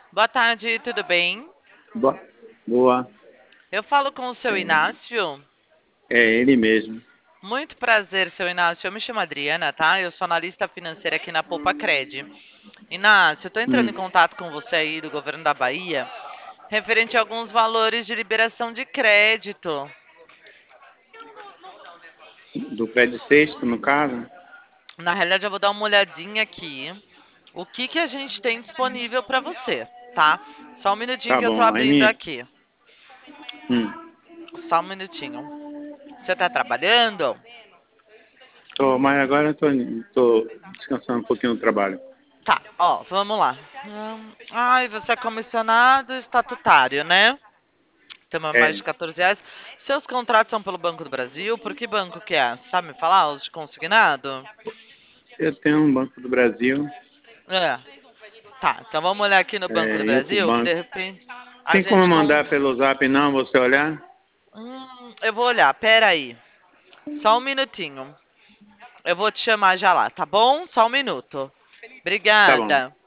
Boa tarde, tudo bem? Boa. Boa. Eu falo com o seu Inácio. É ele mesmo. Muito prazer, seu Inácio. Eu me chamo Adriana, tá? Eu sou analista financeira aqui na Poupa Cred. Inácio, eu tô entrando em Hum, contato com você aí do governo da Bahia, referente a alguns valores de liberação de crédito. do Fred Sexto, no caso? Na realidade, eu vou dar uma olhadinha aqui. O que que a gente tem disponível para você, tá? Só um minutinho Tá que eu tô bom. abrindo aqui. Hum, Só um minutinho. Você tá trabalhando? mas agora tô descansando um pouquinho no trabalho. Tá, ó, vamos lá. Ai, você é comissionado estatutário, né? Tem mais de É, 14 reais. Seus contratos são pelo Banco do Brasil? Por que banco que é? Sabe me falar? Os de consignado? eu tenho um Banco do Brasil, É. Tá, então vamos olhar aqui no Banco do e outro Brasil, que de banco. repente a Tem como gente mandar pelo Zap não, você olhar? Eu vou olhar, pera aí. Só um minutinho. Eu vou te chamar já lá, tá bom? Só um minuto. Tá bom. Obrigada.